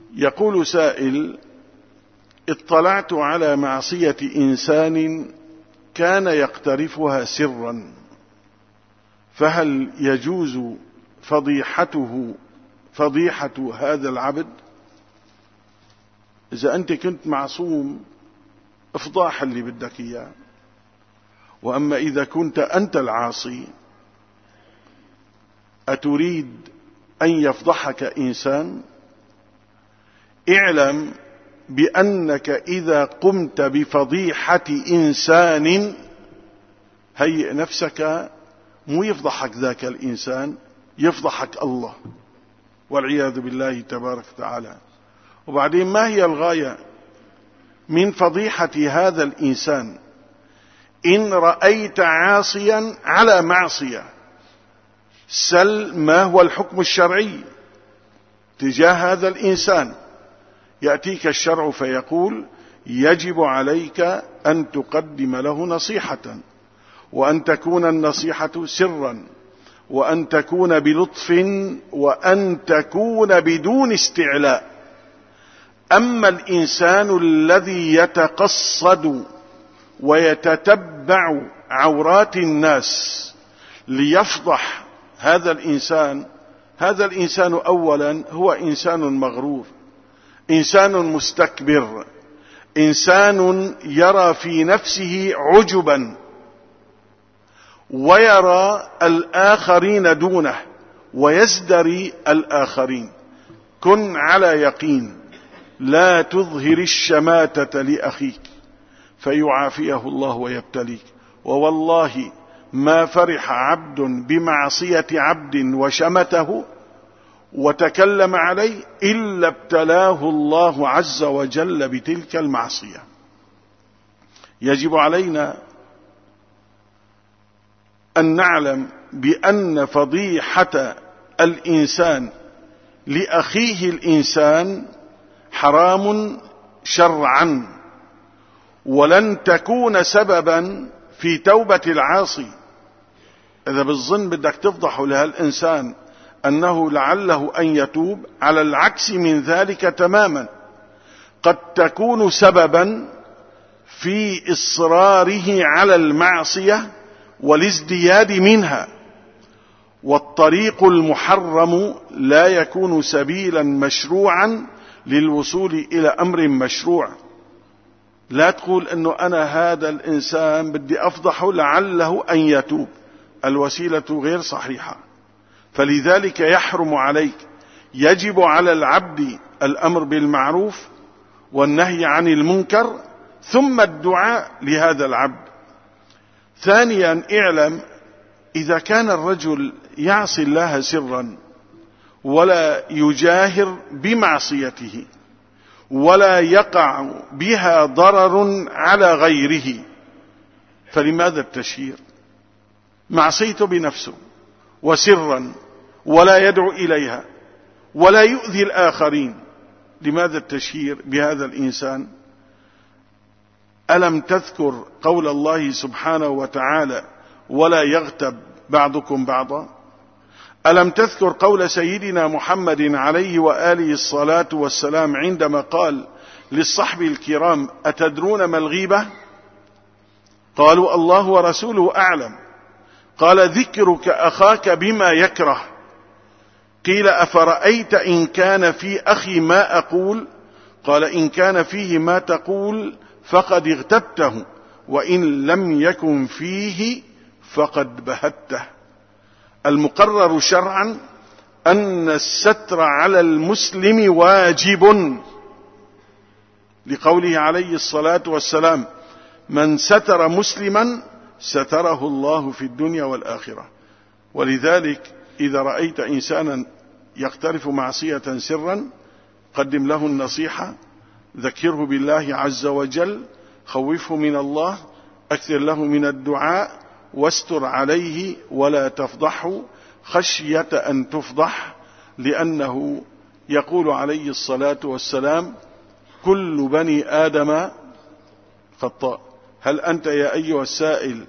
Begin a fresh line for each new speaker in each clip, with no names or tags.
يقول سائل: اطلعت على معصية إنسان كان يقترفها سرا، فهل يجوز فضيحة هذا العبد؟ إذا أنت كنت معصوم افضاح اللي بدك إياه، وأما إذا كنت أنت العاصي أتريد أن يفضحك إنسان؟ اعلم بأنك إذا قمت بفضيحة إنسان هيئ نفسك، مو يفضحك ذاك الإنسان، يفضحك الله والعياذ بالله تبارك وتعالى. وبعدين ما هي الغاية من فضيحة هذا الإنسان؟ إن رأيت عاصيا على معصية سل ما هو الحكم الشرعي تجاه هذا الإنسان. يأتيك الشرع فيقول: يجب عليك أن تقدم له نصيحة، وأن تكون النصيحة سرا، وأن تكون بلطف، وأن تكون بدون استعلاء. أما الإنسان الذي يتقصد ويتتبع عورات الناس ليفضح هذا الإنسان أولا هو إنسان مغرور، إنسان مستكبر، إنسان يرى في نفسه عجبا ويرى الآخرين دونه ويزدري الآخرين. كن على يقين، لا تظهر الشماتة لأخيك فيعافيه الله ويبتليك. ووالله ما فرح عبد بمعصية عبد وشمته وتكلم عليه إلا ابتلاه الله عز وجل بتلك المعصية. يجب علينا أن نعلم بأن فضيحة الإنسان لأخيه الإنسان حرام شرعا، ولن تكون سببا في توبة العاصي. إذا بالظن بدك تفضحه لهالإنسان أنه لعله أن يتوب، على العكس من ذلك تماما قد تكون سببا في إصراره على المعصية والازدياد منها. والطريق المحرم لا يكون سبيلا مشروعا للوصول إلى أمر مشروع. لا تقول أنه أنا هذا الإنسان بدي أفضحه لعله أن يتوب، الوسيلة غير صحيحة. فلذلك يحرم عليك، يجب على العبد الأمر بالمعروف والنهي عن المنكر، ثم الدعاء لهذا العبد. ثانيا اعلم، إذا كان الرجل يعصي الله سرا ولا يجاهر بمعصيته ولا يقع بها ضرر على غيره، فلماذا التشهير؟ معصيته بنفسه وسرا ولا يدعو إليها ولا يؤذي الآخرين، لماذا التشهير بهذا الإنسان؟ ألم تذكر قول الله سبحانه وتعالى: ولا يغتب بعضكم بعضا؟ ألم تذكر قول سيدنا محمد عليه وآله الصلاة والسلام عندما قال للصحب الكرام: أتدرون ما الغيبة؟ قالوا: الله ورسوله أعلم. قال: ذكرك أخاك بما يكره. قيل: أفرأيت إن كان في أخي ما أقول؟ قال: إن كان فيه ما تقول فقد اغتبته، وإن لم يكن فيه فقد بهته. المقرر شرعا أن الستر على المسلم واجب، لقوله عليه الصلاة والسلام: من ستر مسلما ستره الله في الدنيا والآخرة. ولذلك إذا رأيت إنسانا يقترف معصية سرا قدم له النصيحة، ذكره بالله عز وجل، خوفه من الله، أكثر له من الدعاء، واستر عليه ولا تفضحه خشية أن تفضح، لأنه يقول عليه الصلاة والسلام: كل بني آدم خطاء. هل أنت يا أيها السائل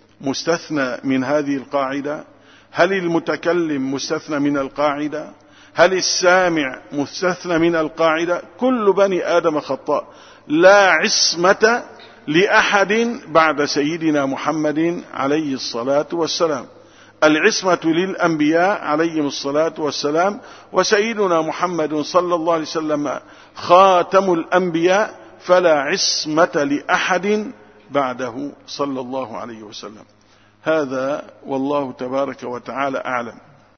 مستثنى من هذه القاعدة؟ هل المتكلم مستثنى من القاعدة؟ هل السامع مستثنى من القاعدة؟ كل بني آدم خطاء، لا عصمة لأحد بعد سيدنا محمد عليه الصلاة والسلام. العصمة للأنبياء عليهم الصلاة والسلام، وسيدنا محمد صلى الله عليه وسلم خاتم الأنبياء، فلا عصمة لأحد بعده صلى الله عليه وسلم. هذا والله تبارك وتعالى أعلم.